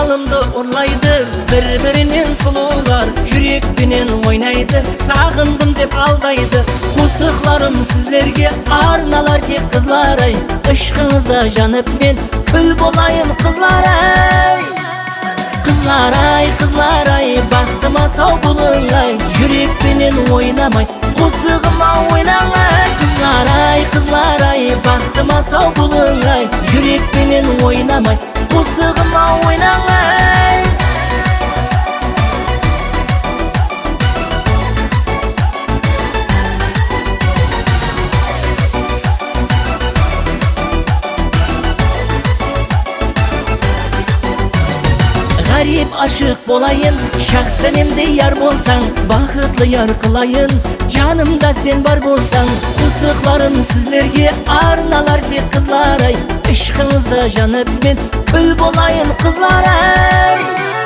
Жалынды ұрлайды бір-бірінен сұлулар, жүрекпенен ойнайды, сағындым деп алдайды. Мысықларым сіздерге арналар тек қызлар ай, ішқіңізді жанып мен күл болайын қызлар ай. Қызлар ай, бақтыма сау болың ай, жүрекпенен ойнамай, қосығыма ойнаңай. Қызлар ай, бақтыма сау болың ай, жүрекпенен ойнамай, қосығыма ойнаңай. Гарип ашық болайын, шақ сәнемде яр болсаң, бақытлы яр қылайын, жанымда сен бар болсаң. Мысықларым сіздерге арналар тек қызлар ай, ішқіңізді жанып мен күл болайын қызлар ай.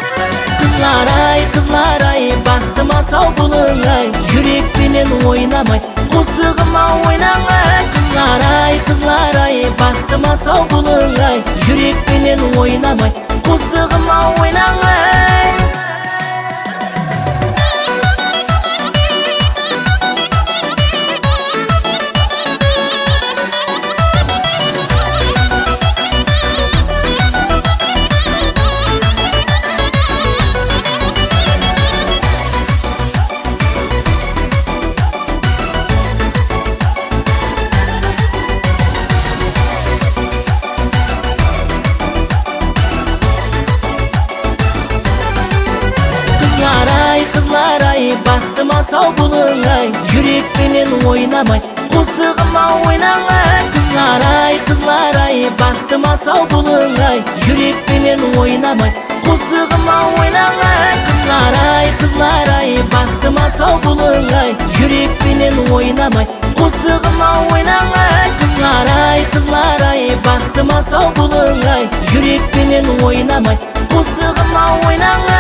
Қызлар ай, бақтыма сау болың ай, жүрекпенен ойнамай, қосығыма ойнаңай. Қызлар ай, бақтыма сау болың ай, жүрекпенен ойнамай, қосығыма ойнаңай. Қызлар ай, бақтыма сау болың ай, жүрекпенен ойнамай, қосығыма ойнаңай. Қызлар ай, бақтыма сау болың ай, жүрекпенен ойнамай, қосығыма ойнаңай. Қызлар ай, бақтыма сау болың ай, жүрекпенен ойнамай, қосығыма ойнаңай. Қызлар ай, бақтыма сау болың ай, жүрекпенен ойнамай, қосығыма ойнаңай.